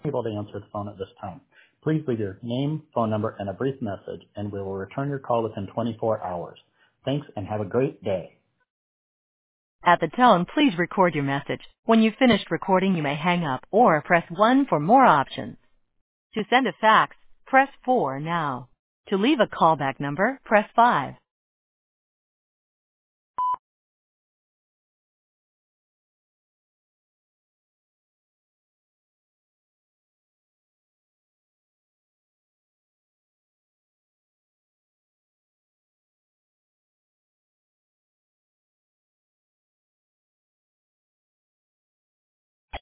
able to answer the phone at this time. Please leave your name, phone number, and a brief message, and we will return your call within 24 hours. Thanks, and have a great day. At the tone, please record your message. When you've finished recording, you may hang up or press 1 for more options. To send a fax, press 4 now. To leave a callback number, press 5.